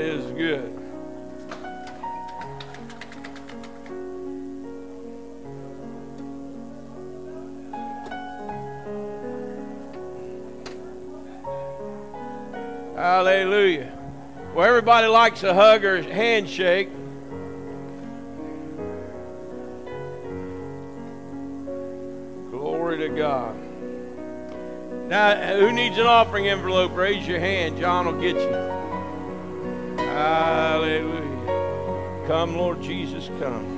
is good. Hallelujah. Well, everybody likes a hug or a handshake. Glory to God. Now, who needs an offering envelope? Raise your hand. John will get you. Hallelujah. Come, Lord Jesus, come.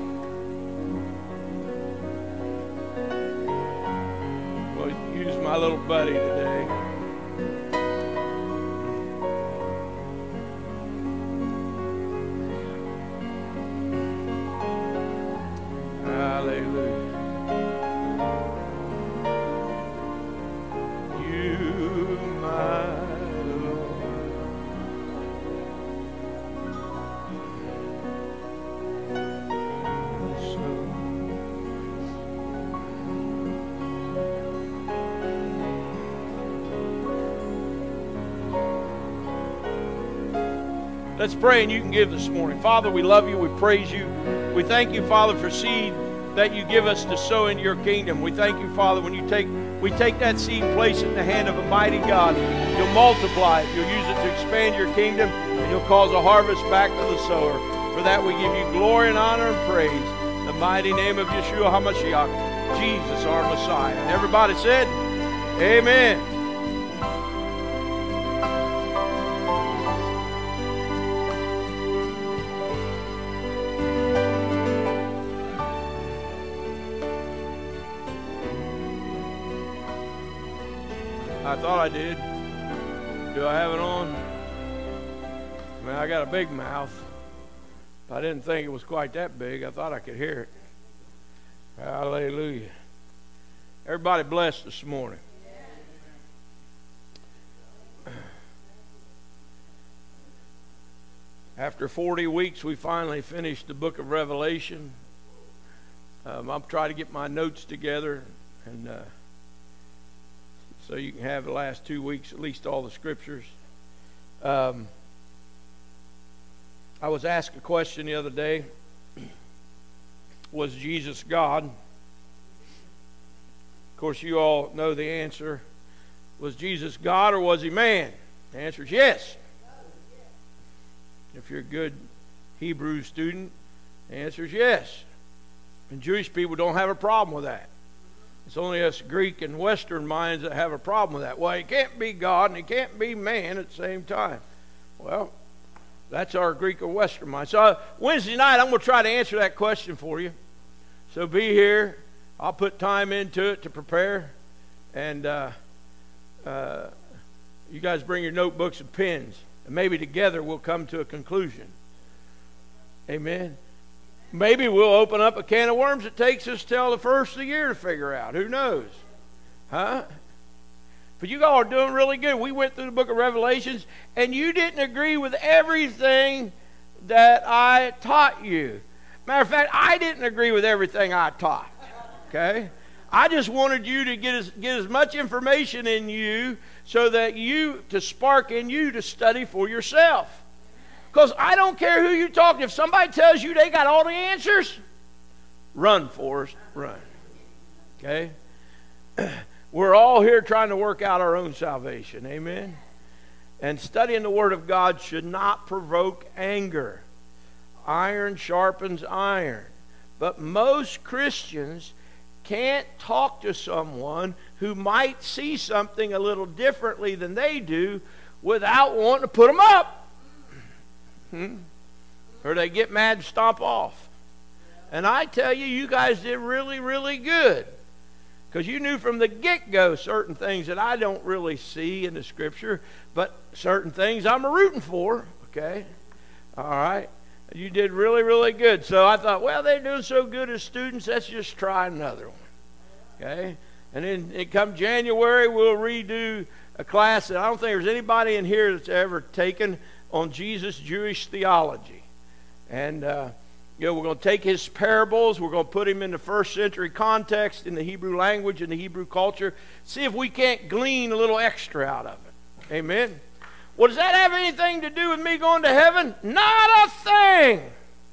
Well, use my little buddy today. Hallelujah. You, my Lord. Let's pray and you can give this morning. Father, we love you. We praise you. We thank you, Father, for seed that you give us to sow into your kingdom. We thank you, Father, when we take that seed and place it in the hand of a mighty God. You'll multiply it. You'll use it to expand your kingdom, and you'll cause a harvest back to the sower. For that we give you glory and honor and praise. In the mighty name of Yeshua HaMashiach, Jesus our Messiah. And everybody said, amen. I thought I did. Do I have it on? I mean, I got a big mouth. I didn't think it was quite that big. I thought I could hear it. Hallelujah. Everybody blessed this morning. After 40 weeks, we finally finished the book of Revelation. I'm trying to get my notes together and so you can have the last 2 weeks, at least all the scriptures. I was asked a question the other day. Was Jesus God? Of course, you all know the answer. Was Jesus God or was he man? The answer is yes. If you're a good Hebrew student, the answer is yes. And Jewish people don't have a problem with that. It's only us Greek and Western minds that have a problem with that. Well, he can't be God and he can't be man at the same time. Well, that's our Greek or Western mind. So Wednesday night, I'm going to try to answer that question for you. So be here. I'll put time into it to prepare. And you guys bring your notebooks and pens. And maybe together we'll come to a conclusion. Amen. Maybe we'll open up a can of worms that takes us till the first of the year to figure out. Who knows? Huh? But you all are doing really good. We went through the book of Revelations, and you didn't agree with everything that I taught you. Matter of fact, I didn't agree with everything I taught. Okay? I just wanted you to get as much information in you so that to spark in you to study for yourself. Because I don't care who you talk to. If somebody tells you they got all the answers, run, Forrest, run. Okay? We're all here trying to work out our own salvation. Amen? And studying the Word of God should not provoke anger. Iron sharpens iron. But most Christians can't talk to someone who might see something a little differently than they do without wanting to put them up. Or they get mad and stomp off. And I tell you, you guys did really, really good. Because you knew from the get-go certain things that I don't really see in the Scripture, but certain things I'm rooting for. Okay? All right? You did really, really good. So I thought, well, they're doing so good as students, let's just try another one. Okay? And then come January, we'll redo a class that I don't think there's anybody in here that's ever taken on Jesus' Jewish theology. And, we're going to take his parables. We're going to put him in the first century context, in the Hebrew language, in the Hebrew culture. See if we can't glean a little extra out of it. Amen? Well, does that have anything to do with me going to heaven? Not a thing.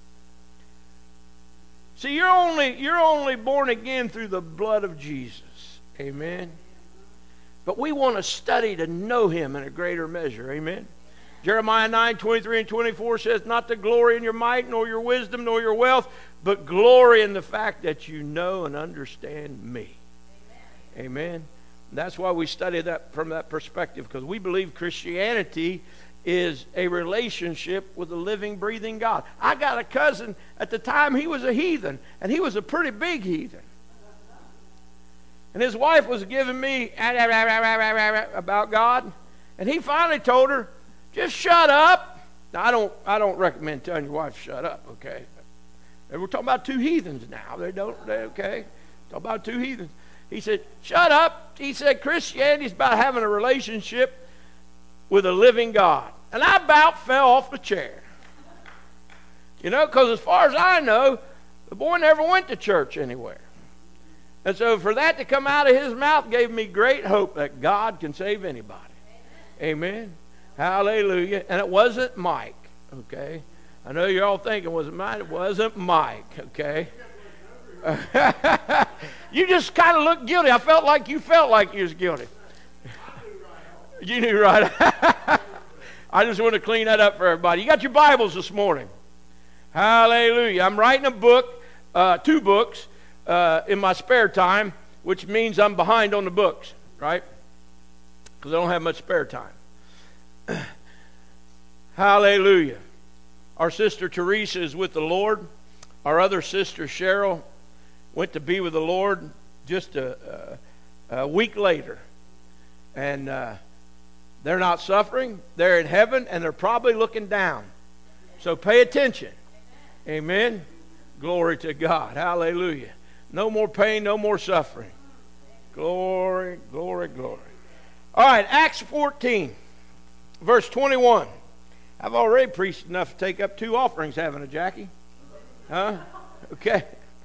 See, you're only born again through the blood of Jesus. Amen. But we want to study to know him in a greater measure. Amen. Jeremiah 9:23-24 says, not to glory in your might, nor your wisdom, nor your wealth, but glory in the fact that you know and understand me. Amen. Amen. That's why we study that from that perspective, because we believe Christianity is a relationship with the living, breathing God. I got a cousin, at the time he was a heathen, and he was a pretty big heathen. And his wife was giving me about God, and he finally told her, just shut up. Now, I don't recommend telling your wife to shut up, okay? And we're talking about two heathens now. Okay? Talking about two heathens. He said, shut up. He said, Christianity is about having a relationship with a living God. And I about fell off the chair. You know, because as far as I know, the boy never went to church anywhere. And so for that to come out of his mouth gave me great hope that God can save anybody. Amen. Amen. Hallelujah. And it wasn't Mike, okay? I know you're all thinking, was it mine? It wasn't Mike, okay? You just kind of looked guilty. I felt like you was guilty. You knew right. I just want to clean that up for everybody. You got your Bibles this morning. Hallelujah. I'm writing a book, 2 books, in my spare time, which means I'm behind on the books, right? Because I don't have much spare time. Hallelujah. Our sister Teresa is with the Lord. Our other sister Cheryl went to be with the Lord just a week later. And they're not suffering. They're in heaven, and they're probably looking down. So pay attention. Amen. Glory to God. Hallelujah. No more pain, no more suffering. Glory, glory, glory. All right, Acts 14, verse 21. I've already preached enough to take up 2 offerings, haven't I, Jackie? Huh? Okay.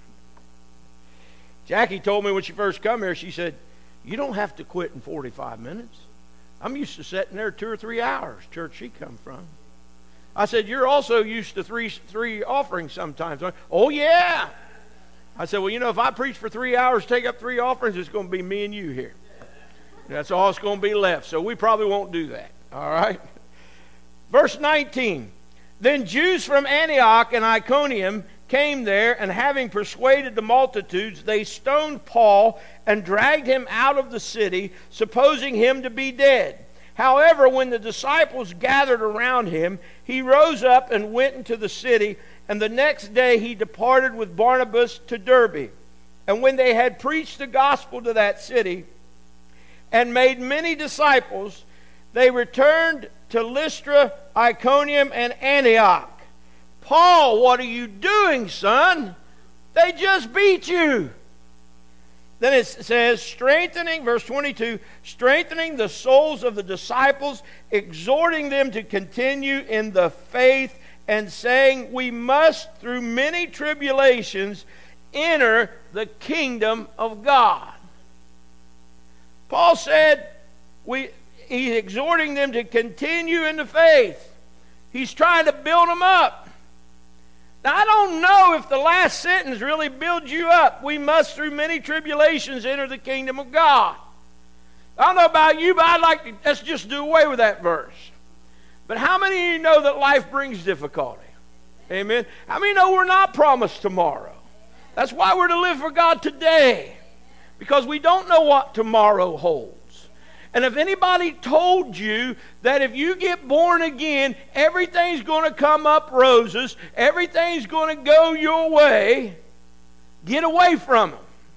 Jackie told me when she first come here, she said, you don't have to quit in 45 minutes. I'm used to sitting there 2 or 3 hours, church she come from. I said, you're also used to three offerings sometimes. Oh, yeah. I said, well, you know, if I preach for 3 hours, take up 3 offerings, it's going to be me and you here. That's all it's going to be left. So we probably won't do that. All right? Verse 19. Then Jews from Antioch and Iconium came there, and having persuaded the multitudes, they stoned Paul and dragged him out of the city, supposing him to be dead. However, when the disciples gathered around him, he rose up and went into the city, and the next day he departed with Barnabas to Derbe. And when they had preached the gospel to that city and made many disciples, they returned to Lystra, Iconium, and Antioch. Paul, what are you doing, son? They just beat you. Then it says, strengthening, verse 22, strengthening the souls of the disciples, exhorting them to continue in the faith, and saying, we must, through many tribulations, enter the kingdom of God. Paul said, he's exhorting them to continue in the faith. He's trying to build them up. Now, I don't know if the last sentence really builds you up. We must, through many tribulations, enter the kingdom of God. I don't know about you, but I'd like to, let's just do away with that verse. But how many of you know that life brings difficulty? Amen. How many know we're not promised tomorrow? That's why we're to live for God today. Because we don't know what tomorrow holds. And if anybody told you that if you get born again, everything's going to come up roses, everything's going to go your way, get away from them.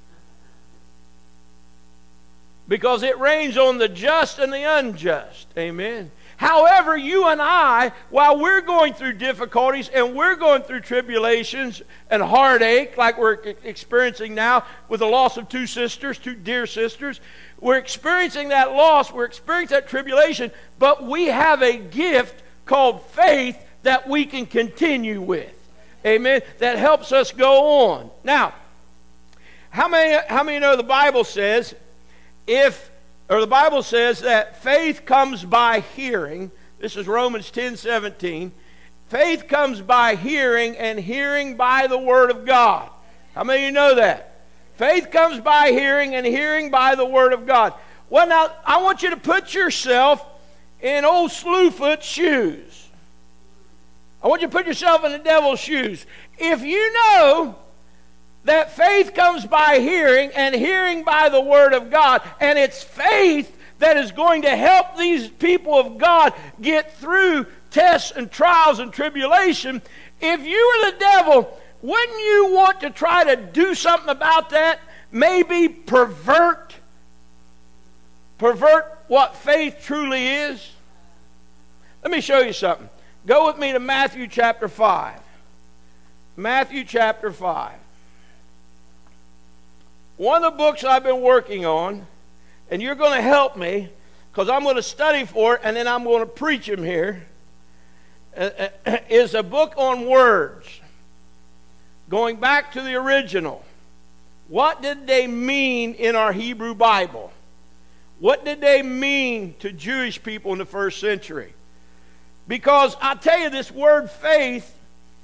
Because it rains on the just and the unjust. Amen. However, you and I, while we're going through difficulties and we're going through tribulations and heartache like we're experiencing now with the loss of 2 sisters, 2 dear sisters, we're experiencing that loss, we're experiencing that tribulation, but we have a gift called faith that we can continue with. Amen? That helps us go on. Now, how many know the Bible says the Bible says that faith comes by hearing, This is Romans 10:17. Faith comes by hearing, and hearing by the Word of God. How many of you know that? Faith comes by hearing, and hearing by the Word of God. Well, now, I want you to put yourself in old Slewfoot's shoes. I want you to put yourself in the devil's shoes. If you know that faith comes by hearing, and hearing by the Word of God, and it's faith that is going to help these people of God get through tests and trials and tribulation, if you were the devil, wouldn't you want to try to do something about that? Maybe pervert what faith truly is? Let me show you something. Go with me to Matthew chapter 5. Matthew chapter 5. One of the books I've been working on, and you're going to help me, because I'm going to study for it, and then I'm going to preach them here, is a book on words. Going back to the original. What did they mean in our Hebrew Bible? What did they mean to Jewish people in the first century? Because I tell you, this word faith,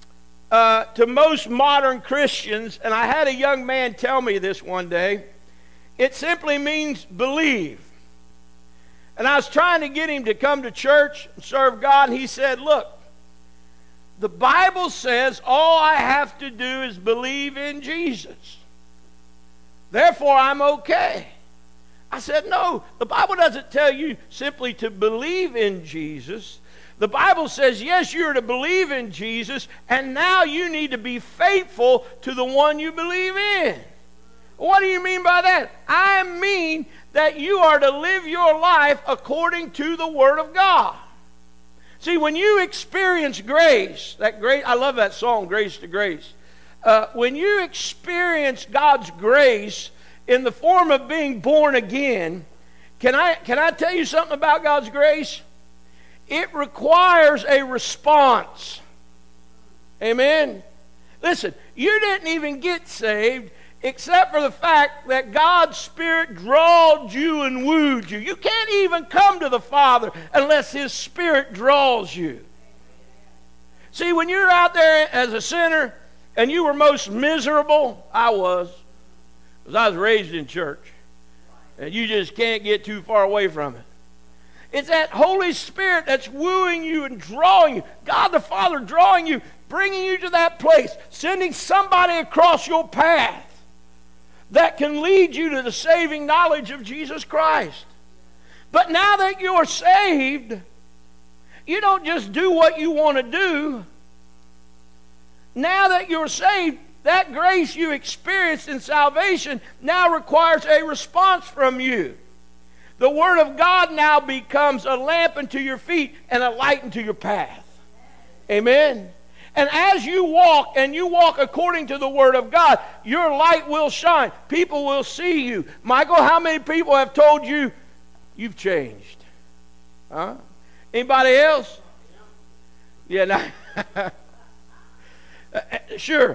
to most modern Christians, and I had a young man tell me this one day, it simply means believe. And I was trying to get him to come to church and serve God, and he said, look, the Bible says all I have to do is believe in Jesus. Therefore, I'm okay. I said, no, the Bible doesn't tell you simply to believe in Jesus. The Bible says, yes, you're to believe in Jesus, and now you need to be faithful to the one you believe in. What do you mean by that? I mean that you are to live your life according to the Word of God. See, when you experience grace, I love that song, Grace to Grace. When you experience God's grace in the form of being born again, can I tell you something about God's grace? It requires a response. Amen? Listen, you didn't even get saved except for the fact that God's Spirit drawed you and wooed you. You can't even come to the Father unless His Spirit draws you. See, when you're out there as a sinner and you were most miserable, I was, because I was raised in church, and you just can't get too far away from it. It's that Holy Spirit that's wooing you and drawing you. God the Father drawing you, bringing you to that place, sending somebody across your path that can lead you to the saving knowledge of Jesus Christ. But now that you're saved, you don't just do what you want to do. Now that you're saved, that grace you experienced in salvation now requires a response from you. The Word of God now becomes a lamp unto your feet and a light unto your path. Amen? And as you walk, and you walk according to the Word of God, your light will shine. People will see you. Michael, how many people have told you you've changed? Huh? Anybody else? Yeah, no. Sure.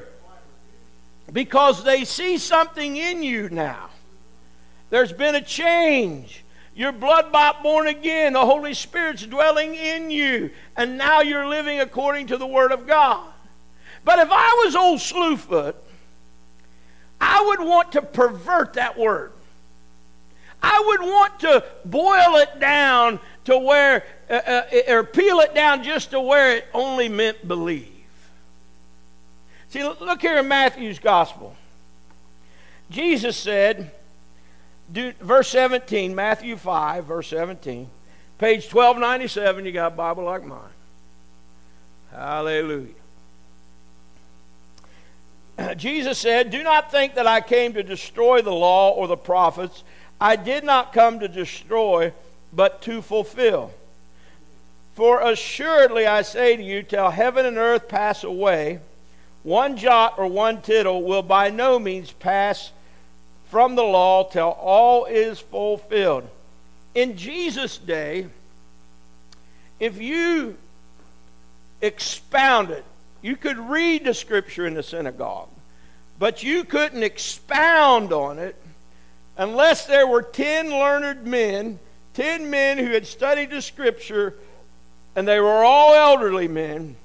Because they see something in you now. There's been a change. You're blood-bought, born again. The Holy Spirit's dwelling in you. And now you're living according to the Word of God. But if I was old Slewfoot, I would want to pervert that word. I would want to boil it down to where, or peel it down just to where it only meant believe. See, look here in Matthew's Gospel. Jesus said, verse 17, Matthew 5, verse 17, page 1297, you got a Bible like mine. Hallelujah. Jesus said, do not think that I came to destroy the law or the prophets. I did not come to destroy, but to fulfill. For assuredly I say to you, till heaven and earth pass away, one jot or one tittle will by no means pass from the law till all is fulfilled. In Jesus' day, if you expound it, you could read the Scripture in the synagogue, but you couldn't expound on it unless there were 10 learned men, 10 men who had studied the Scripture and they were all elderly men,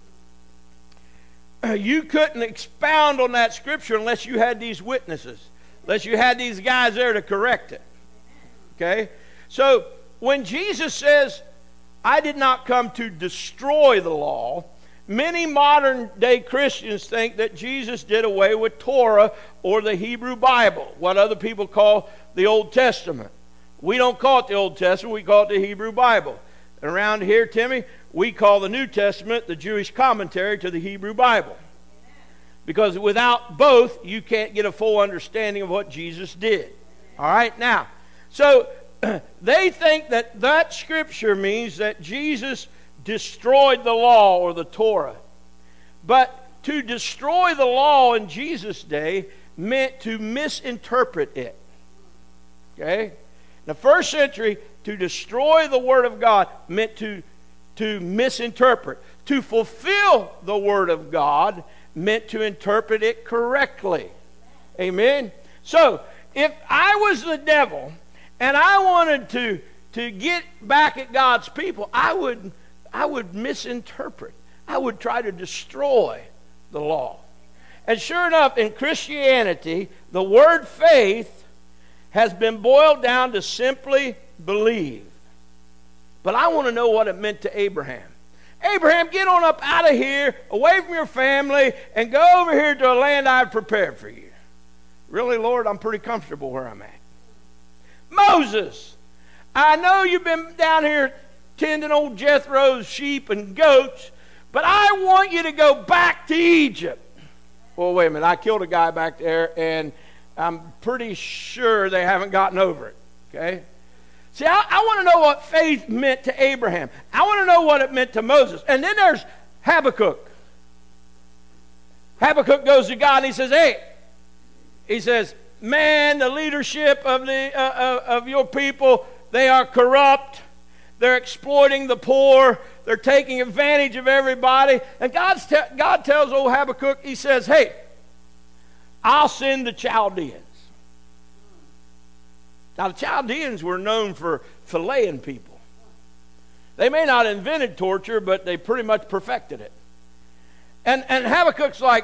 you couldn't expound on that scripture unless you had these witnesses, unless you had these guys there to correct it. Okay? So when Jesus says, I did not come to destroy the law, many modern day Christians think that Jesus did away with Torah or the Hebrew Bible, what other people call the Old Testament. We don't call it the Old Testament, we call it the Hebrew Bible. And around here, Timmy, we call the New Testament the Jewish commentary to the Hebrew Bible. Because without both, you can't get a full understanding of what Jesus did. All right? Now, so they think that that scripture means that Jesus destroyed the law or the Torah. But to destroy the law in Jesus' day meant to misinterpret it. Okay? In the first century, to destroy the Word of God meant to misinterpret. To fulfill the Word of God meant to interpret it correctly. Amen? So, if I was the devil and I wanted to get back at God's people, I would misinterpret. I would try to destroy the law. And sure enough, in Christianity, the word faith has been boiled down to simply believe. But I want to know what it meant to Abraham. Abraham, get on up out of here, away from your family, and go over here to a land I've prepared for you. Really, Lord, I'm pretty comfortable where I'm at. Moses, I know you've been down here tending old Jethro's sheep and goats, but I want you to go back to Egypt. Well, wait a minute, I killed a guy back there, and I'm pretty sure they haven't gotten over it. Okay? See, I want to know what faith meant to Abraham. I want to know what it meant to Moses. And then there's Habakkuk. Habakkuk goes to God and he says, hey, he says, man, the leadership of your people, they are corrupt. They're exploiting the poor. They're taking advantage of everybody. And God tells old Habakkuk, he says, hey, I'll send the Chaldeans. Now, the Chaldeans were known for filleting people. They may not have invented torture, but they pretty much perfected it. And Habakkuk's like,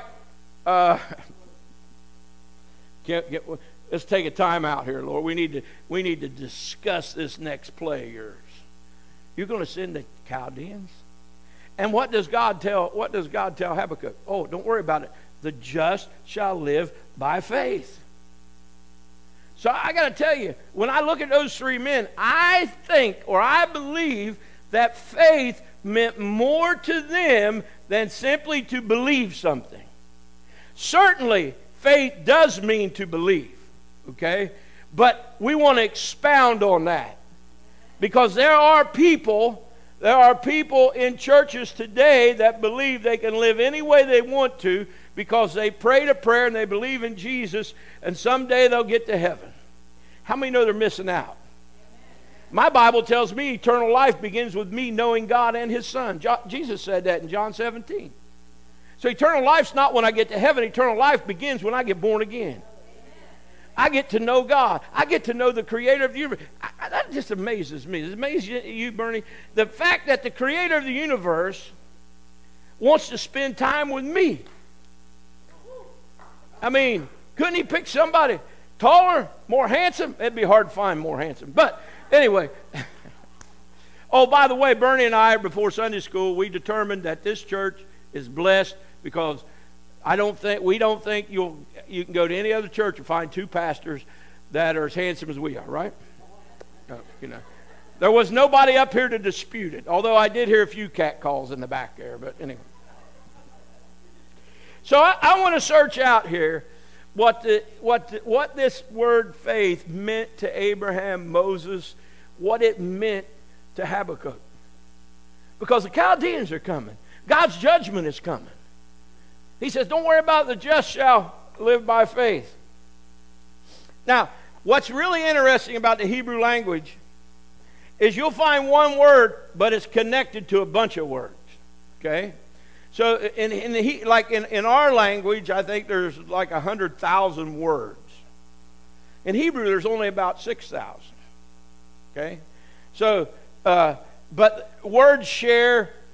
let's take a time out here, Lord. We need to discuss this next play of yours. You're going to send the Chaldeans? And what does God tell Habakkuk? Oh, don't worry about it. The just shall live by faith. So I got to tell you, when I look at those three men, I think or I believe that faith meant more to them than simply to believe something. Certainly, faith does mean to believe, okay? But we want to expound on that. Because there are people in churches today that believe they can live any way they want to because they prayed a prayer and they believe in Jesus and someday they'll get to heaven. How many know they're missing out? My Bible tells me eternal life begins with me knowing God and His Son. Jesus said that in John 17. So eternal life's not when I get to heaven. Eternal life begins when I get born again. I get to know God. I get to know the Creator of the universe. That just amazes me. It amazes you, Bernie. The fact that the Creator of the universe wants to spend time with me. I mean, couldn't He pick somebody taller, more handsome? It'd be hard to find more handsome. But anyway. Oh, by the way, Bernie and I, before Sunday school, we determined that this church is blessed because we don't think you can go to any other church and find two pastors that are as handsome as we are, right? There was nobody up here to dispute it, although I did hear a few cat calls in the back there, but anyway. So I want to search out here what this word faith meant to Abraham, Moses, what it meant to Habakkuk. Because the Chaldeans are coming. God's judgment is coming. He says, don't worry about it, the just shall live by faith. Now, what's really interesting about the Hebrew language is you'll find one word, but it's connected to a bunch of words. Okay? So in our language, I think there's like 100,000 words. In Hebrew, there's only about 6,000. Okay? So, but words share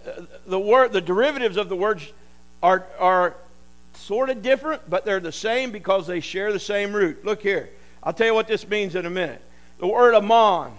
the derivatives of the words are sort of different, but they're the same because they share the same root. Look here. I'll tell you what this means in a minute. The word amon.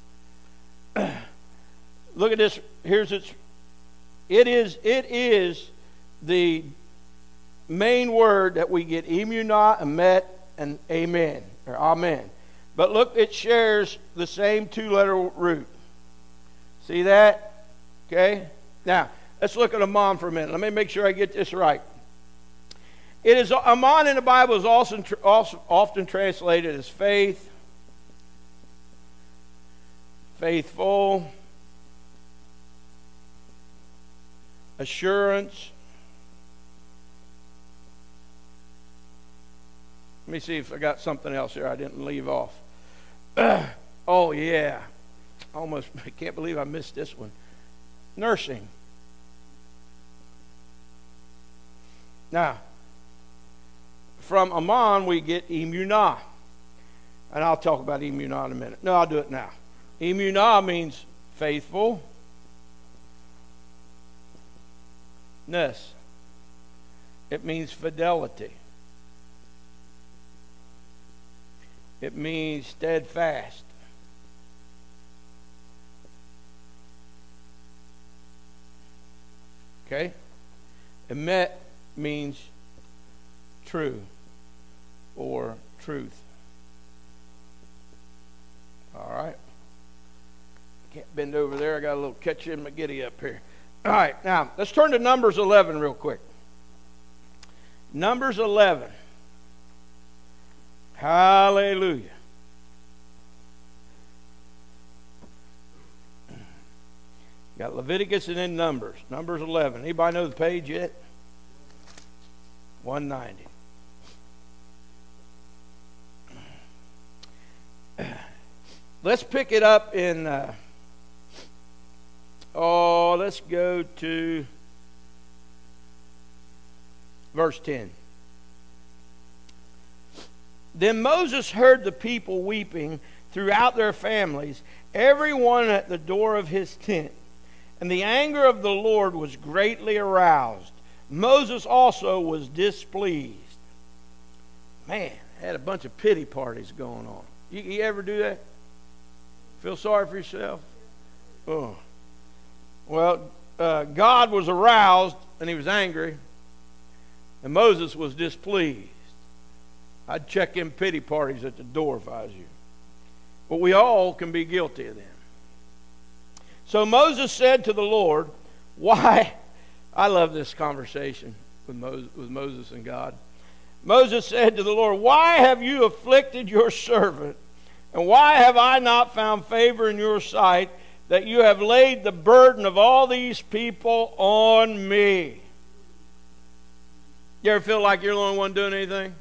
Look at this. Here's its. It is the main word that we get emunah, emet, and amen, or amen. But look, it shares the same two-letter root. See that? Okay? Now, let's look at amon for a minute. Let me make sure I get this right. It is amon in the Bible is also often translated as faith, faithful, assurance. Let me see if I got something else here I didn't leave off. Oh, yeah. I can't believe I missed this one. Nursing. Now, from amon we get emunah. And I'll talk about emunah in a minute. No, I'll do it now. Emunah means faithful. It means fidelity. It means steadfast. Okay? Emet means true or truth. All right. Can't bend over there. I got a little catch in my giddy up here. All right. Now, let's turn to Numbers 11 real quick. Numbers 11. Hallelujah. Got Leviticus and then Numbers. Numbers 11. Anybody know the page yet? 190. Let's pick it up in, let's go to verse 10. Then Moses heard the people weeping throughout their families, every one at the door of his tent. And the anger of the Lord was greatly aroused. Moses also was displeased. Man, had a bunch of pity parties going on. You ever do that? Feel sorry for yourself? Oh. Well, God was aroused and he was angry. And Moses was displeased. I'd check in pity parties at the door if I was you. But we all can be guilty of them. So Moses said to the Lord, why? I love this conversation with Moses and God. Moses said to the Lord, why have you afflicted your servant? And why have I not found favor in your sight that you have laid the burden of all these people on me? You ever feel like you're the only one doing anything?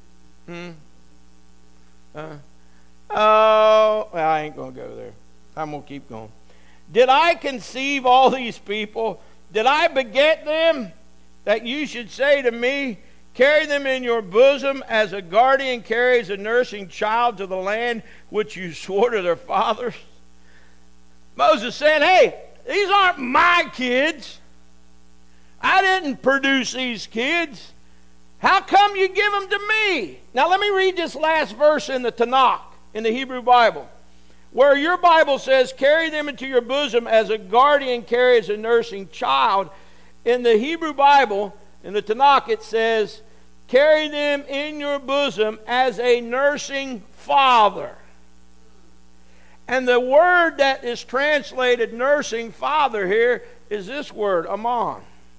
Well, I ain't going to go there. I'm going to keep going. Did I conceive all these people? Did I beget them that you should say to me, carry them in your bosom as a guardian carries a nursing child to the land which you swore to their fathers? Moses said, hey, these aren't my kids. I didn't produce these kids. How come you give them to me? Now let me read this last verse in the Tanakh, in the Hebrew Bible. Where your Bible says, carry them into your bosom as a guardian carries a nursing child. In the Hebrew Bible, in the Tanakh, it says, carry them in your bosom as a nursing father. And the word that is translated nursing father here is this word, amon.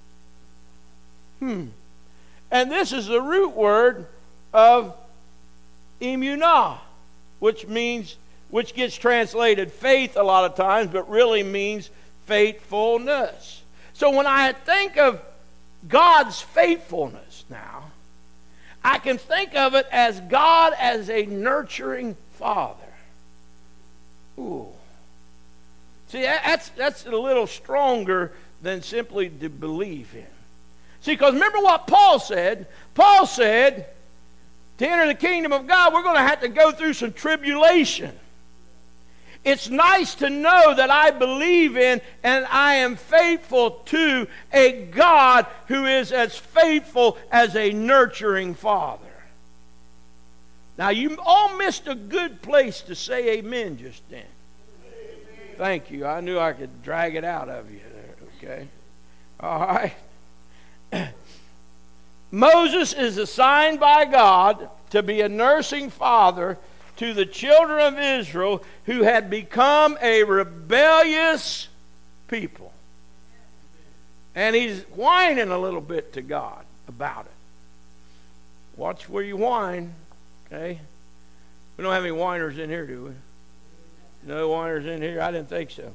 And this is the root word of emunah, which gets translated faith a lot of times, but really means faithfulness. So when I think of God's faithfulness now, I can think of it as God as a nurturing father. Ooh. See, that's a little stronger than simply to believe Him. See, because remember what Paul said? Paul said, to enter the kingdom of God, we're going to have to go through some tribulation. It's nice to know that I believe in and I am faithful to a God who is as faithful as a nurturing Father. Now, you all missed a good place to say amen just then. Amen. Thank you. I knew I could drag it out of you there, okay? All right. Moses is assigned by God to be a nursing father to the children of Israel who had become a rebellious people. And he's whining a little bit to God about it. Watch where you whine, okay? We don't have any whiners in here, do we? No whiners in here? I didn't think so.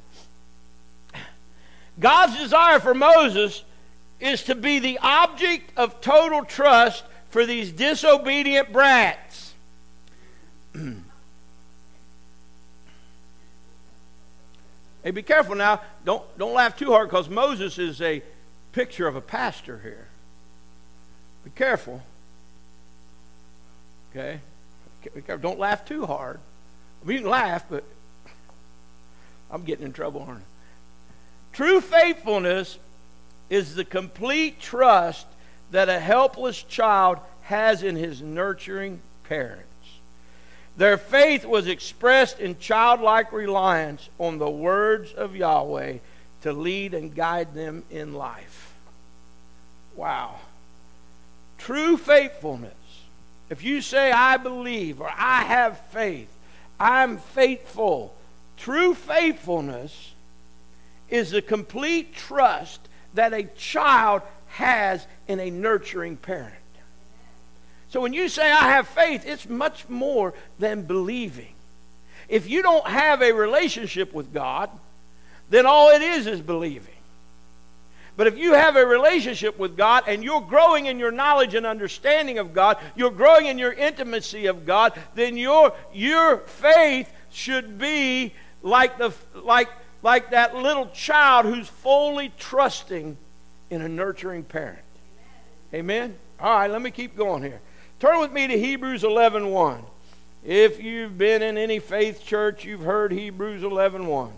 God's desire for Moses is to be the object of total trust for these disobedient brats. Hey, be careful now. Don't laugh too hard, because Moses is a picture of a pastor here. Be careful. Okay? Be careful. Don't laugh too hard. I mean, you can laugh, but I'm getting in trouble, aren't I? True faithfulness is the complete trust that a helpless child has in his nurturing parents. Their faith was expressed in childlike reliance on the words of Yahweh to lead and guide them in life. Wow. True faithfulness. If you say, I believe, or I have faith, I'm faithful. True faithfulness is the complete trust that a child has in a nurturing parent. So when you say, I have faith, it's much more than believing. If you don't have a relationship with God, then all it is believing. But if you have a relationship with God and you're growing in your knowledge and understanding of God, you're growing in your intimacy of God, then your faith should be like that little child who's fully trusting in a nurturing parent. Amen? All right, let me keep going here. Turn with me to Hebrews 11:1. If you've been in any faith church, you've heard Hebrews 11:1.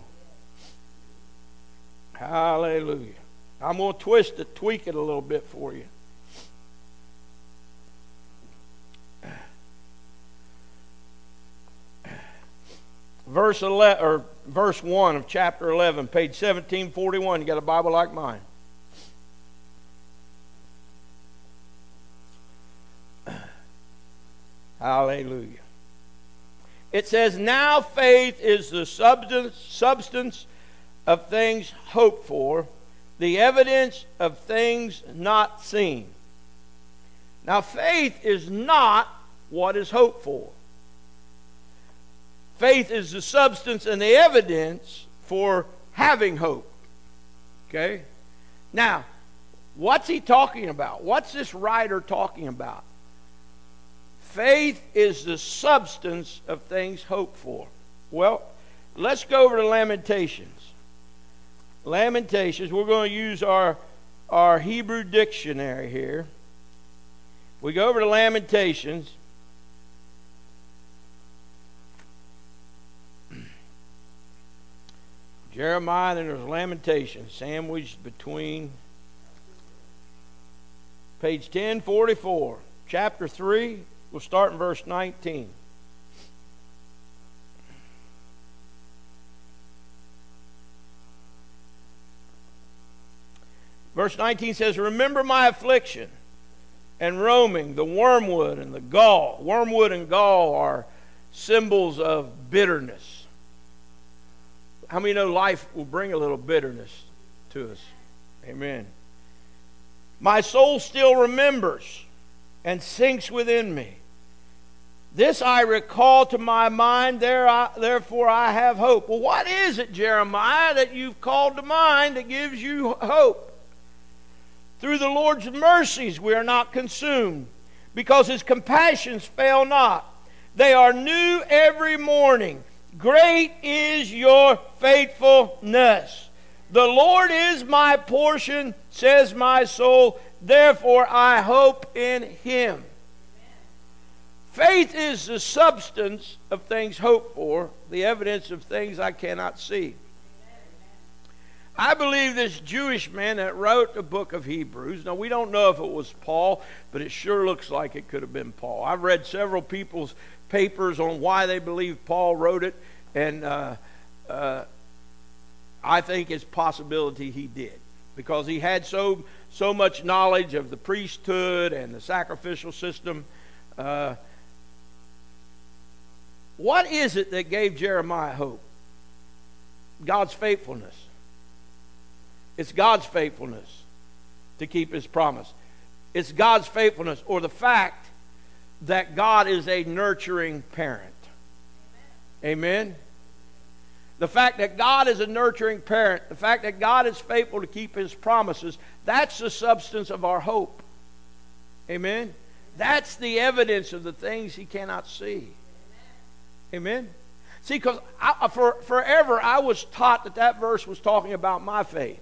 Hallelujah. I'm going to tweak it a little bit for you. Verse 1 of chapter 11, page 1741. You got a Bible like mine? Hallelujah. It says, now faith is the substance of things hoped for, the evidence of things not seen. Now faith is not what is hoped for. Faith is the substance and the evidence for having hope. Okay? Now, what's he talking about? What's this writer talking about? Faith is the substance of things hoped for. Well, let's go over to Lamentations. Lamentations, we're going to use our Hebrew dictionary here. We go over to Lamentations. Jeremiah, and there's Lamentations sandwiched between page 1044. Chapter 3, we'll start in verse 19. Verse 19 says, remember my affliction and roaming, the wormwood and the gall. Wormwood and gall are symbols of bitterness. How many know life will bring a little bitterness to us? Amen. My soul still remembers and sinks within me. This I recall to my mind, therefore I have hope. Well, what is it, Jeremiah, that you've called to mind that gives you hope? Through the Lord's mercies we are not consumed, because His compassions fail not. They are new every morning. Great is your faithfulness. The Lord is my portion, says my soul. Therefore I hope in Him. Faith is the substance of things hoped for, the evidence of things I cannot see. I believe this Jewish man that wrote the book of Hebrews, now we don't know if it was Paul, but it sure looks like it could have been Paul. I've read several people's papers on why they believe Paul wrote it, and I think it's possibility he did, because he had so much knowledge of the priesthood and the sacrificial system. What is it that gave Jeremiah hope? God's faithfulness. It's God's faithfulness to keep His promise. It's God's faithfulness, or the fact that God is a nurturing parent. Amen? The fact that God is a nurturing parent, the fact that God is faithful to keep His promises, that's the substance of our hope. Amen? That's the evidence of the things He cannot see. Amen? See, because forever I was taught that verse was talking about my faith.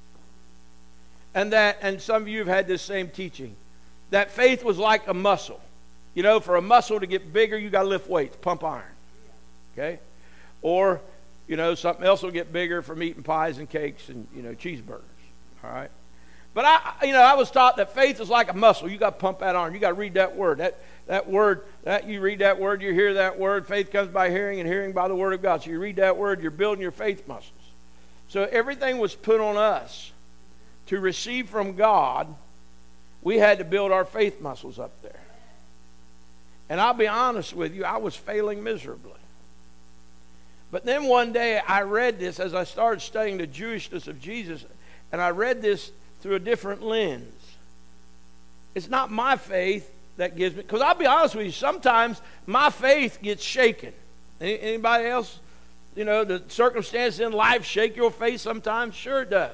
And some of you have had this same teaching, that faith was like a muscle. You know, for a muscle to get bigger, you got to lift weights, pump iron. Okay? Or, you know, something else will get bigger from eating pies and cakes and, you know, cheeseburgers. All right? But I was taught that faith is like a muscle. You got to pump that iron. You got to read that word. That word, that you read that word, you hear that word. Faith comes by hearing, and hearing by the word of God. So you read that word, you're building your faith muscles. So everything was put on us to receive from God. We had to build our faith muscles up there. And I'll be honest with you, I was failing miserably. But then one day I read this as I started studying the Jewishness of Jesus, and I read this through a different lens. It's not my faith that gives me, because I'll be honest with you, sometimes my faith gets shaken. Anybody else? You know, the circumstances in life shake your faith sometimes? Sure it does.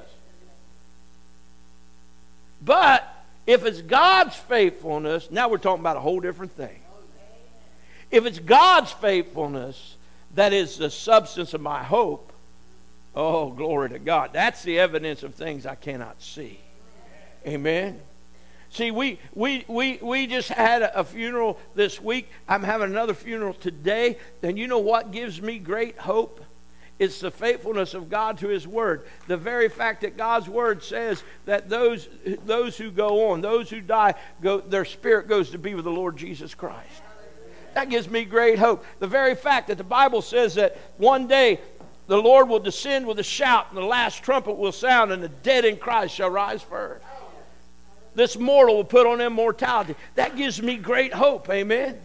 But if it's God's faithfulness, now we're talking about a whole different thing. If it's God's faithfulness that is the substance of my hope, oh, glory to God. That's the evidence of things I cannot see. Amen. See, we just had a funeral this week. I'm having another funeral today. And you know what gives me great hope? It's the faithfulness of God to His Word. The very fact that God's Word says that those who go on, those who die, their spirit goes to be with the Lord Jesus Christ. That gives me great hope. The very fact that the Bible says that one day the Lord will descend with a shout, and the last trumpet will sound, and the dead in Christ shall rise first. This mortal will put on immortality. That gives me great hope. Amen?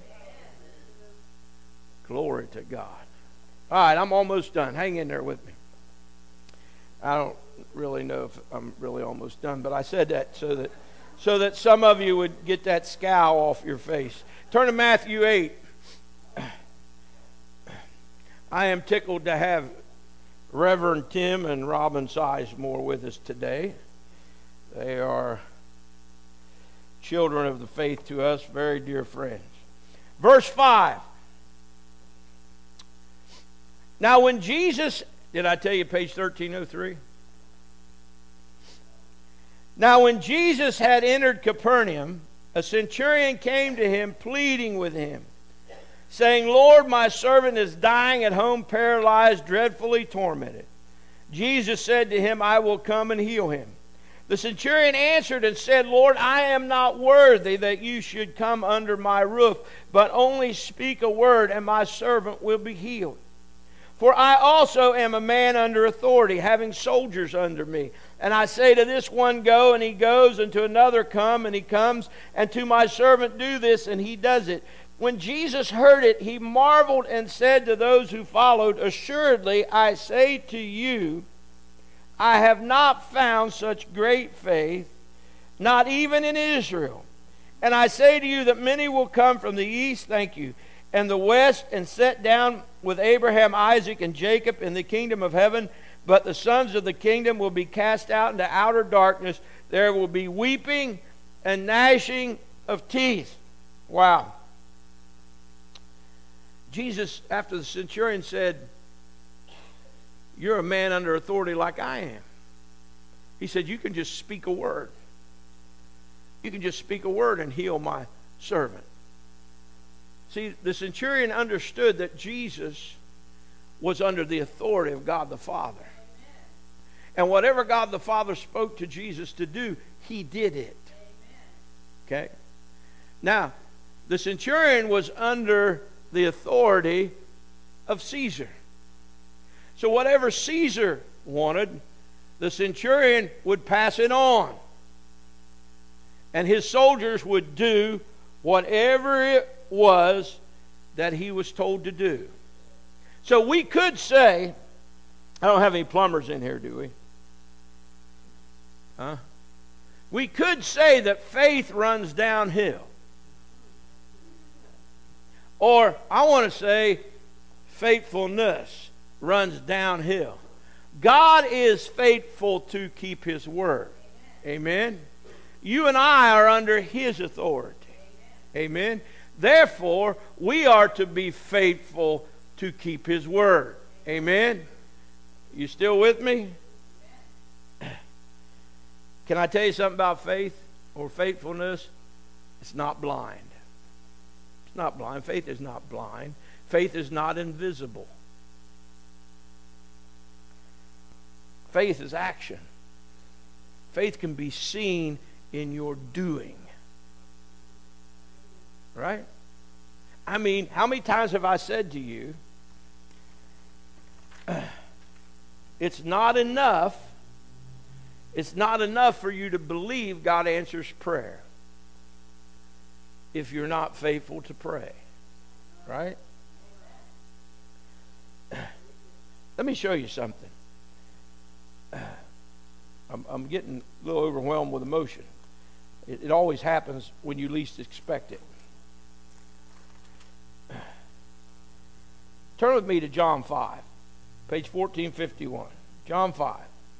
Glory to God. All right, I'm almost done. Hang in there with me. I don't really know if I'm really almost done, but I said that so that some of you would get that scowl off your face. Turn to Matthew 8. I am tickled to have Reverend Tim and Robin Sizemore with us today. They are children of the faith to us, very dear friends. Verse 5. Now when Jesus, did I tell you page 1303? Now when Jesus had entered Capernaum, a centurion came to him, pleading with him, saying, Lord, my servant is dying at home, paralyzed, dreadfully tormented. Jesus said to him, I will come and heal him. The centurion answered and said, Lord, I am not worthy that you should come under my roof, but only speak a word, and my servant will be healed. For I also am a man under authority, having soldiers under me. And I say to this one, go, and he goes, and to another, come, and he comes, and to my servant, do this, and he does it. When Jesus heard it, he marveled and said to those who followed, assuredly, I say to you, I have not found such great faith, not even in Israel. And I say to you that many will come from the east, thank you, and the west, and sit down with Abraham, Isaac, and Jacob in the kingdom of heaven. But the sons of the kingdom will be cast out into outer darkness. There will be weeping and gnashing of teeth. Wow. Jesus, after the centurion said, you're a man under authority like I am. He said, you can just speak a word. You can just speak a word and heal my servant. See, the centurion understood that Jesus was under the authority of God the Father. And whatever God the Father spoke to Jesus to do, he did it. Okay? Now, the centurion was under the authority of Caesar. So whatever Caesar wanted, the centurion would pass it on. And his soldiers would do whatever it was that he was told to do. So we could say, I don't have any plumbers in here, do we? Huh? We could say that faith runs downhill. Or I want to say faithfulness runs downhill. God is faithful to keep His word. Amen. You and I are under His authority. Amen. Therefore, we are to be faithful to keep His word. Amen. You still with me? Can I tell you something about faith or faithfulness? It's not blind. It's not blind. Faith is not blind. Faith is not invisible. Faith is action. Faith can be seen in your doing. Right? I mean, how many times have I said to you, it's not enough for you to believe God answers prayer if you're not faithful to pray. Right? Let me show you something. I'm getting a little overwhelmed with emotion. It always happens when you least expect it. Turn with me to John 5, page 1451. John 5.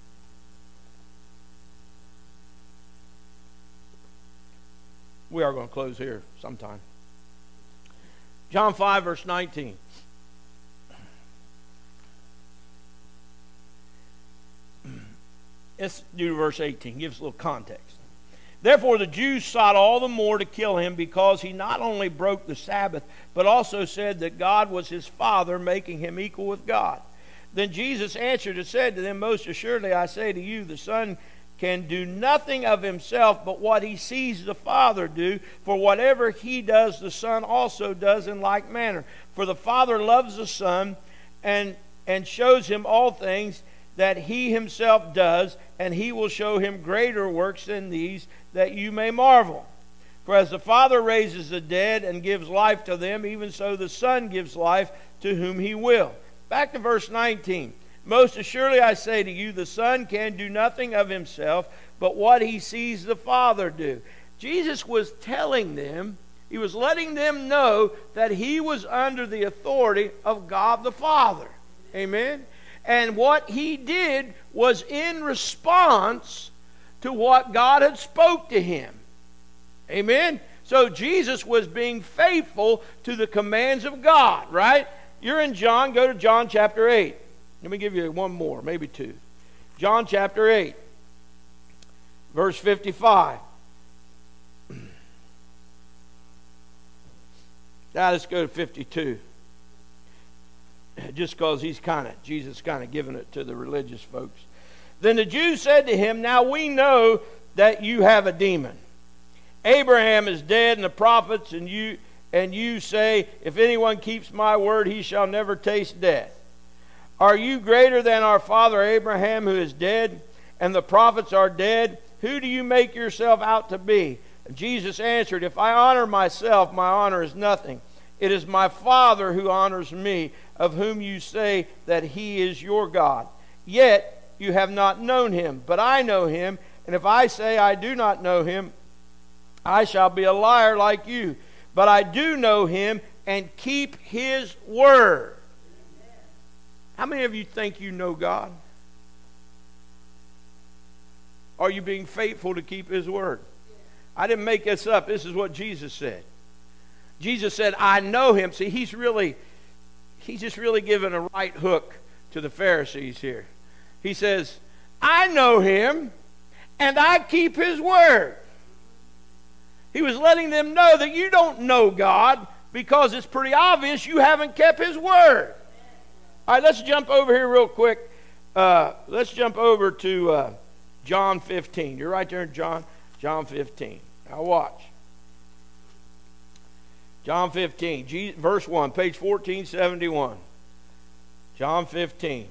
We are going to close here sometime. John 5, verse 19. Let's do verse 18. Give us a little context. Therefore the Jews sought all the more to kill him, because he not only broke the Sabbath, but also said that God was his Father, making him equal with God. Then Jesus answered and said to them, Most assuredly I say to you, the Son can do nothing of himself but what he sees the Father do. For whatever he does, the Son also does in like manner. For the Father loves the Son and shows him all things that he himself does, and he will show him greater works than these, that you may marvel. For as the Father raises the dead and gives life to them, even so the Son gives life to whom he will. Back to verse 19. Most assuredly I say to you, the Son can do nothing of himself, but what he sees the Father do. Jesus was telling them, he was letting them know that he was under the authority of God the Father. Amen? And what he did was in response to what God had spoke to him. Amen? So Jesus was being faithful to the commands of God, right? You're in John. Go to John chapter 8. Let me give you one more, maybe two. John chapter 8, verse 55. Now let's go to 52. Just because Jesus kind of giving it to the religious folks. Then the Jews said to him, Now we know that you have a demon. Abraham is dead and the prophets, and you say, If anyone keeps my word, he shall never taste death. Are you greater than our father Abraham, who is dead, and the prophets are dead? Who do you make yourself out to be? And Jesus answered, If I honor myself, my honor is nothing. It is my Father who honors me, of whom you say that he is your God. Yet you have not known him, but I know him. And if I say I do not know him, I shall be a liar like you. But I do know him and keep his word. How many of you think you know God? Are you being faithful to keep his word? I didn't make this up. This is what Jesus said. Jesus said, I know him. See, he's just really giving a right hook to the Pharisees here. He says, I know him and I keep his word. He was letting them know that you don't know God, Because it's pretty obvious you haven't kept His word. All right, let's jump over here real quick. Let's jump over to John 15. You're right there in John 15. Now watch. John 15, verse 1, page 1471. John 15.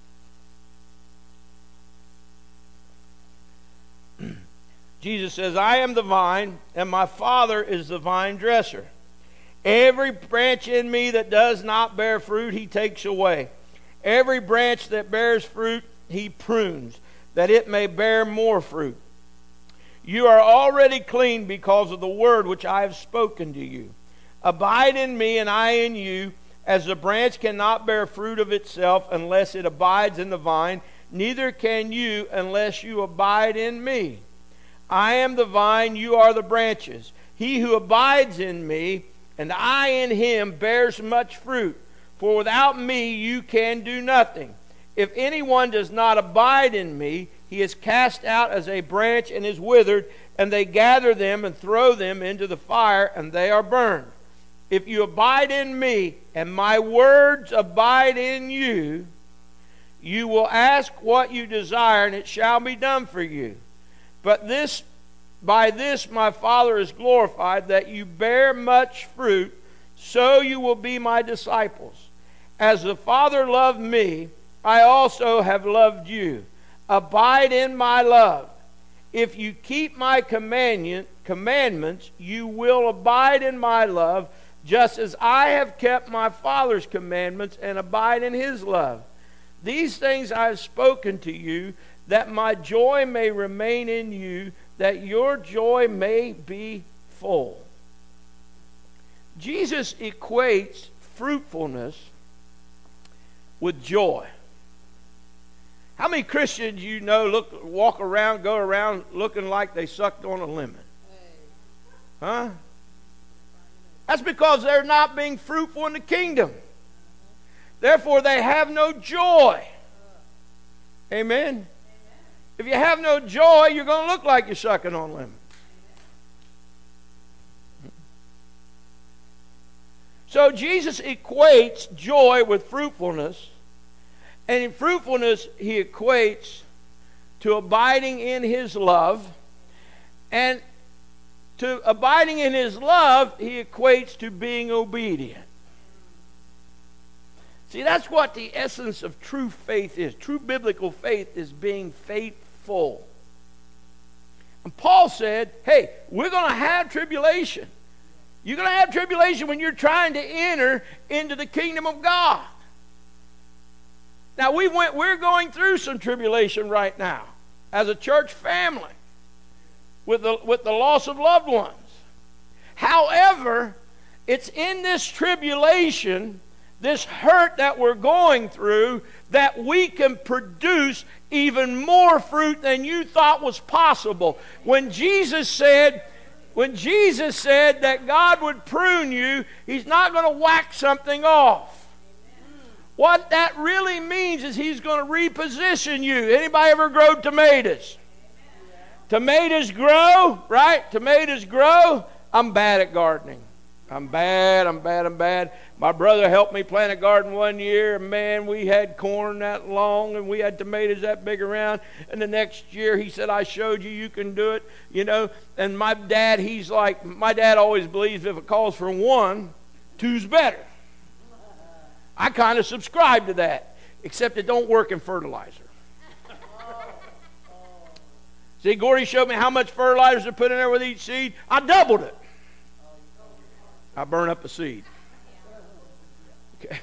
Jesus says, I am the vine, and my Father is the vine dresser. Every branch in me that does not bear fruit, He takes away. Every branch that bears fruit, He prunes, that it may bear more fruit. You are already clean because of the word which I have spoken to you. Abide in me, and I in you. As the branch cannot bear fruit of itself unless it abides in the vine, neither can you unless you abide in me. I am the vine, you are the branches. He who abides in me, and I in him, bears much fruit. For without me you can do nothing. If anyone does not abide in me, he is cast out as a branch and is withered, and they gather them and throw them into the fire, and they are burned. If you abide in me, and my words abide in you, you will ask what you desire, and it shall be done for you. But by this my Father is glorified, that you bear much fruit, so you will be my disciples. As the Father loved me, I also have loved you. Abide in my love. If you keep my commandments, you will abide in my love, just as I have kept my Father's commandments and abide in His love. These things I have spoken to you, that my joy may remain in you, that your joy may be full. Jesus equates fruitfulness with joy. How many Christians you know go around looking like they sucked on a lemon? Huh? That's because they're not being fruitful in the kingdom. Therefore, they have no joy. Amen? If you have no joy, you're going to look like you're sucking on lemon. So Jesus equates joy with fruitfulness. And in fruitfulness, He equates to abiding in His love. And to abiding in His love, He equates to being obedient. See, that's what the essence of true faith is. True biblical faith is being faithful. And Paul said, hey, we're going to have tribulation. You're going to have tribulation when you're trying to enter into the kingdom of God. Now, we're going through some tribulation right now as a church family with the loss of loved ones. However, it's in this tribulation, this hurt that we're going through, that we can produce even more fruit than you thought was possible. When Jesus said that God would prune you, He's not going to whack something off. What that really means is He's going to reposition you. Anybody ever grow tomatoes? Tomatoes grow, right? Tomatoes grow. I'm bad at gardening. I'm bad. My brother helped me plant a garden one year. And we had corn that long and we had tomatoes that big around. And the next year he said, I showed you, you can do it. And my dad always believes if it calls for one, two's better. I kind of subscribe to that, except it don't work in fertilizer. See, Gordy showed me how much fertilizer to put in there with each seed. I doubled it. I burn up the seed. Okay.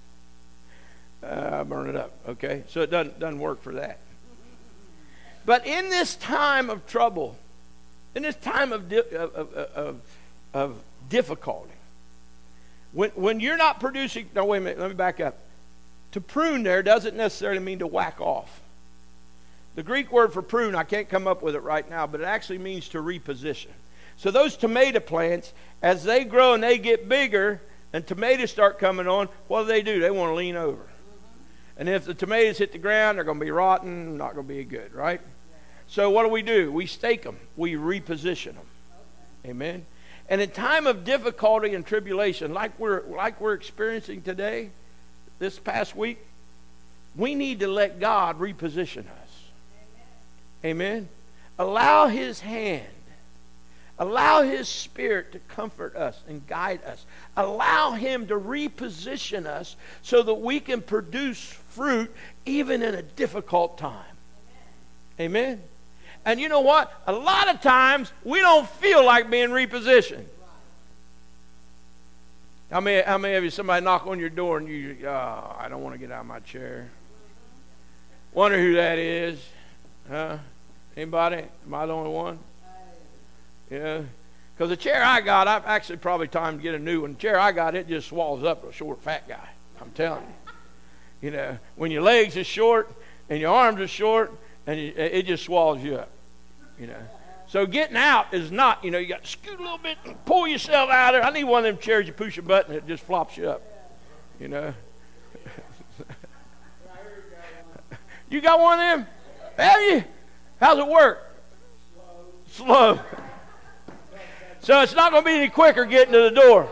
I burn it up. Okay. So it doesn't work for that. But in this time of trouble, in this time of difficulty, when you're not producing, no, wait a minute, let me back up. To prune there doesn't necessarily mean to whack off. The Greek word for prune, I can't come up with it right now, but it actually means to reposition. So those tomato plants, as they grow and they get bigger and tomatoes start coming on, what do? They want to lean over. And if the tomatoes hit the ground, they're going to be rotten, not going to be good, right? So what do? We stake them. We reposition them. Amen? And in time of difficulty and tribulation, like we're experiencing today, this past week, we need to let God reposition us. Amen. Allow His hand, allow His Spirit to comfort us and guide us. Allow Him to reposition us so that we can produce fruit even in a difficult time. Amen. And you know what? A lot of times we don't feel like being repositioned. How many of you, somebody knock on your door and you, oh, I don't want to get out of my chair. Wonder who that is. Huh? Anybody? Am I the only one? Yeah. Because the chair I got, I've actually probably time to get a new one. The chair I got, it just swallows up a short, fat guy. I'm telling you. You know, when your legs are short and your arms are short, and it just swallows you up. You know. So getting out is not, you know, you got to scoot a little bit and pull yourself out of there. I need one of them chairs you push a button and it just flops you up. You know. You got one of them? Have you? How's it work? Slow. So it's not going to be any quicker getting to the door.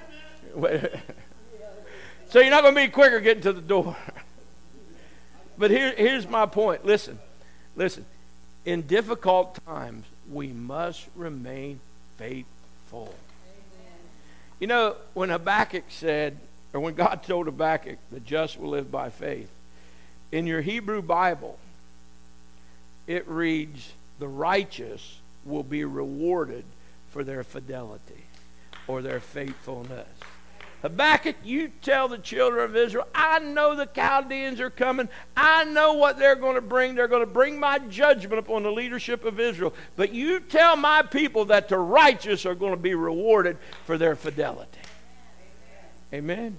So you're not going to be quicker getting to the door. But here's my point. Listen. In difficult times, we must remain faithful. You know, when Habakkuk said, or when God told Habakkuk, the just will live by faith, in your Hebrew Bible, it reads, the righteous will be rewarded for their fidelity or their faithfulness. Habakkuk, you tell the children of Israel, I know the Chaldeans are coming. I know what they're going to bring. They're going to bring my judgment upon the leadership of Israel. But you tell my people that the righteous are going to be rewarded for their fidelity. Amen.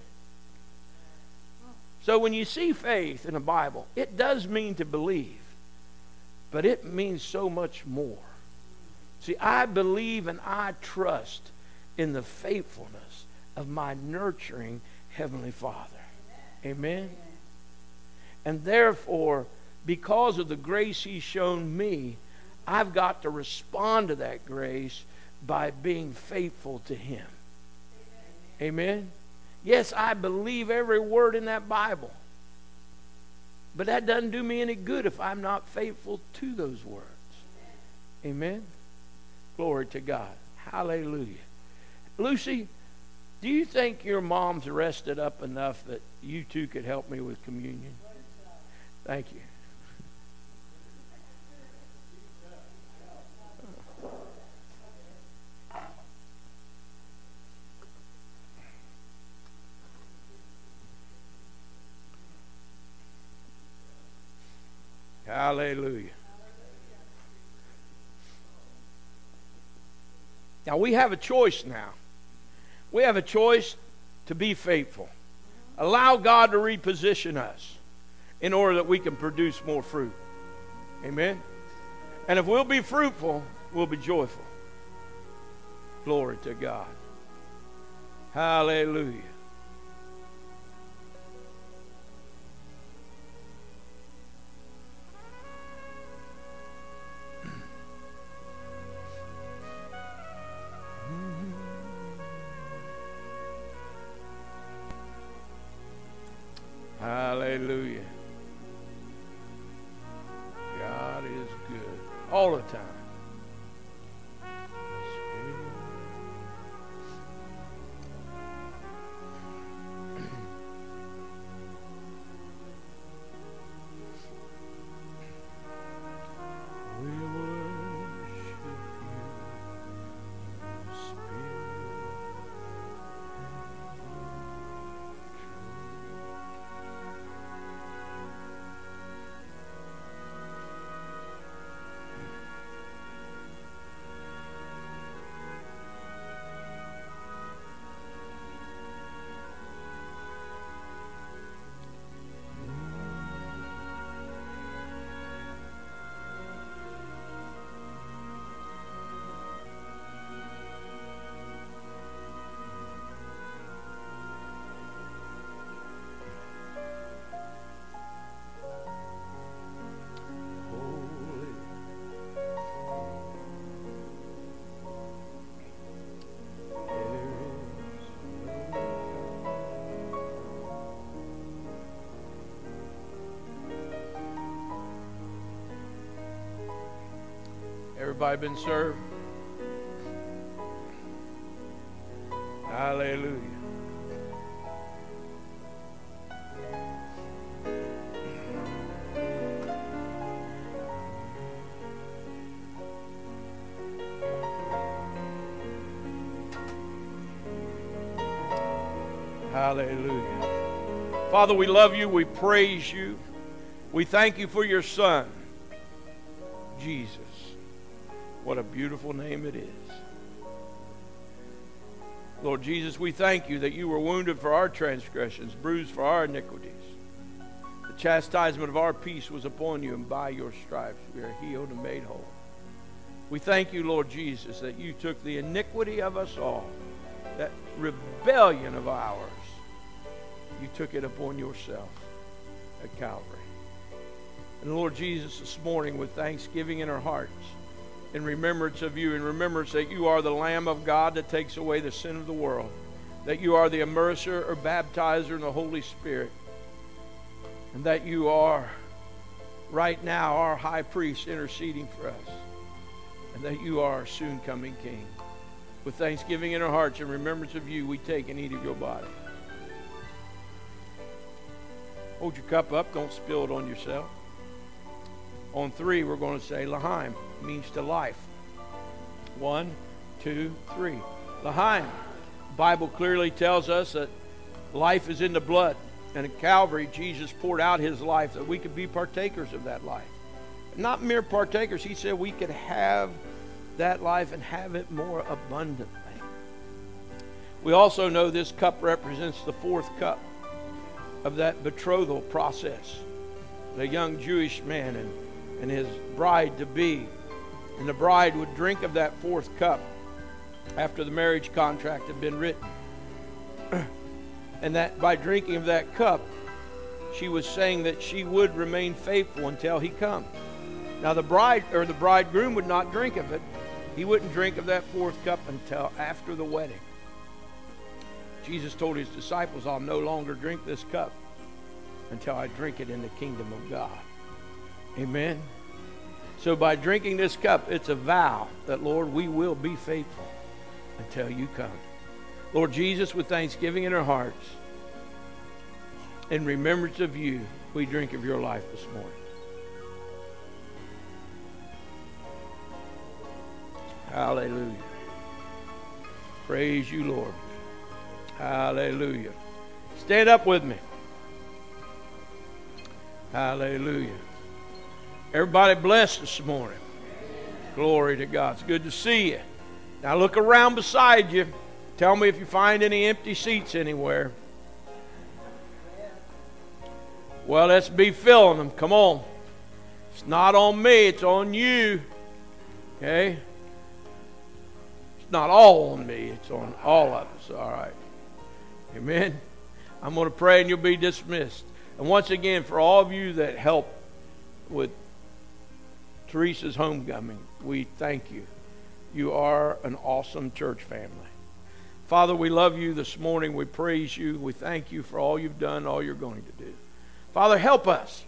So when you see faith in the Bible, it does mean to believe. But it means so much more. See, I believe and I trust in the faithfulness of my nurturing Heavenly Father. Amen. And therefore, because of the grace He's shown me, I've got to respond to that grace by being faithful to Him. Amen. Yes, I believe every word in that Bible. But that doesn't do me any good if I'm not faithful to those words. Amen. Glory to God. Hallelujah. Lucy, do you think your mom's rested up enough that you two could help me with communion? Thank you. Hallelujah. Now we have a choice now. We have a choice to be faithful. Allow God to reposition us in order that we can produce more fruit. Amen? And if we'll be fruitful, we'll be joyful. Glory to God. Hallelujah. Hallelujah. God is good all the time. We worship you, Spirit. Everybody been served? Hallelujah. Hallelujah. Father, we love you. We praise you. We thank you for your Son, Jesus. What a beautiful name it is. Lord Jesus, we thank you that you were wounded for our transgressions, bruised for our iniquities. The chastisement of our peace was upon you, and by your stripes we are healed and made whole. We thank you, Lord Jesus, that you took the iniquity of us all, that rebellion of ours. You took it upon yourself at Calvary. And Lord Jesus, this morning with thanksgiving in our hearts, in remembrance of you, in remembrance that you are the Lamb of God that takes away the sin of the world, that you are the immerser or baptizer in the Holy Spirit, and that you are right now our high priest interceding for us, and that you are our soon coming King. With thanksgiving in our hearts and remembrance of you, we take and eat of your body. Hold your cup up. Don't spill it on yourself. On 3, we're going to say L'chaim. Means to life. 1, 2, 3. L'chaim. The Bible clearly tells us that life is in the blood. And at Calvary, Jesus poured out his life that we could be partakers of that life. Not mere partakers. He said we could have that life and have it more abundantly. We also know this cup represents the 4th cup of that betrothal process. The young Jewish man and his bride-to-be. And the bride would drink of that 4th cup after the marriage contract had been written. And that by drinking of that cup, she was saying that she would remain faithful until he come. Now the bride or the bridegroom would not drink of it. He wouldn't drink of that 4th cup until after the wedding. Jesus told his disciples, I'll no longer drink this cup until I drink it in the kingdom of God. Amen. So by drinking this cup, it's a vow that, Lord, we will be faithful until you come. Lord Jesus, with thanksgiving in our hearts, in remembrance of you, we drink of your life this morning. Hallelujah. Praise you, Lord. Hallelujah. Stand up with me. Hallelujah. Everybody blessed this morning. Glory to God. It's good to see you. Now look around beside you. Tell me if you find any empty seats anywhere. Well, let's be filling them. Come on. It's not on me. It's on you. Okay? It's not all on me. It's on all of us. All right. Amen. I'm going to pray and you'll be dismissed. And once again, for all of you that help with Teresa's homecoming, we thank you. You are an awesome church family. Father, we love you this morning. We praise you. We thank you for all you've done, all you're going to do. Father, help us.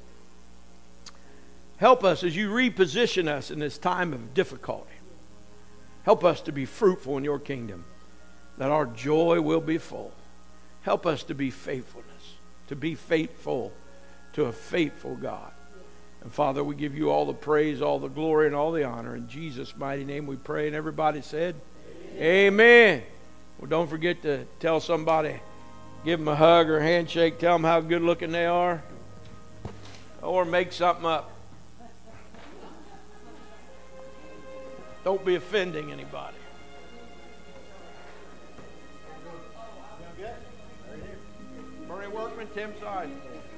Help us as you reposition us in this time of difficulty. Help us to be fruitful in your kingdom, that our joy will be full. Help us to be faithfulness, to be faithful to a faithful God. And Father, we give you all the praise, all the glory, and all the honor. In Jesus' mighty name we pray. And everybody said, Amen. Well, don't forget to tell somebody, give them a hug or a handshake, tell them how good looking they are, or make something up. Don't be offending anybody. Bernie Workman, Tim Sides.